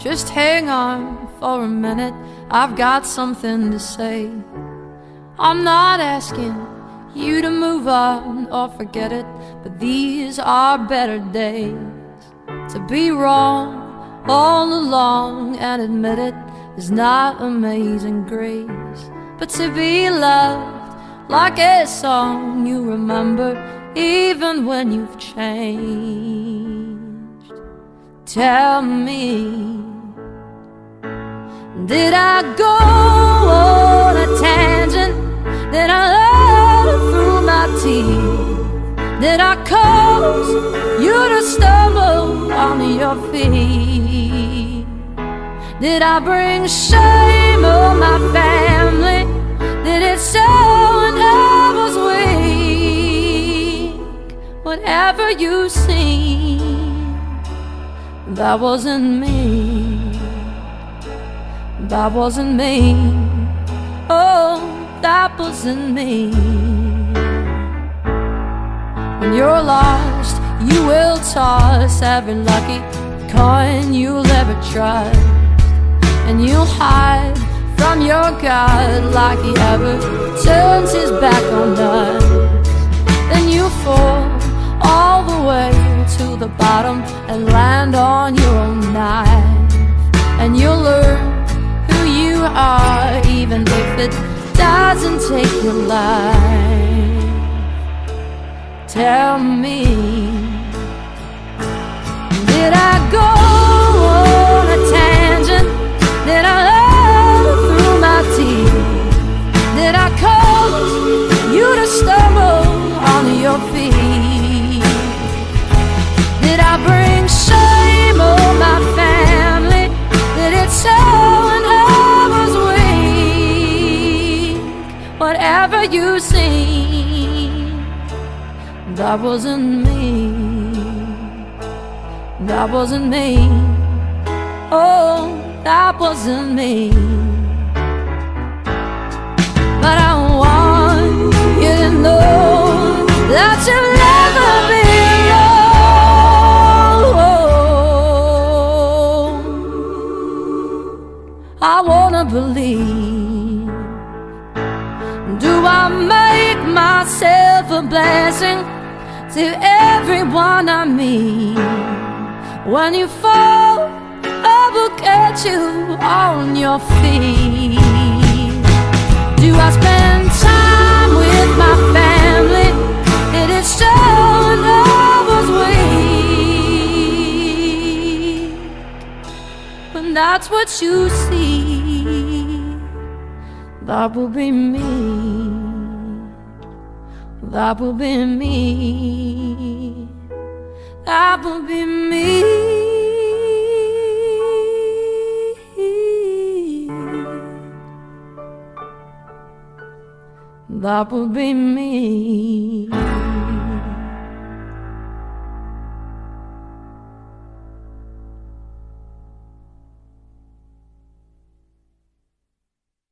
Just hang on for a minute, I've got something to say. I'm not asking you to move on or forget it, but these are better days. To be wrong all along and admit it is not amazing grace, but to be loved like a song you remember even when you've changed. Tell me, did I go on a tangent? Did I lie through my teeth? Did I cause you to stumble on your feet? Did I bring shame on my family? Did it show when I was weak? Whatever you see, that wasn't me. That wasn't me. Oh, that wasn't me. When you're lost, you will toss every lucky coin you'll ever trust, and you'll hide from your God like he ever turns his back on us. Then you fall all the way to the bottom and land on your own knife, and you'll learn who you are even if it doesn't take your life. Tell me, did I go on a tangent? Did I lie through my teeth? Did I cause you to stumble on your feet? Did I bring shame on my family? Did it show when I was weak? Whatever you see, that wasn't me. That wasn't me. Oh, that wasn't me. But I want you to know that you'll never be alone. I wanna believe. Do I make myself a blessing to everyone I meet? When you fall, I will catch you on your feet. Do I spend time with my family? Did it show when I was weak? When that's what you see, that will be me. That will be me. That will be me. That will be me.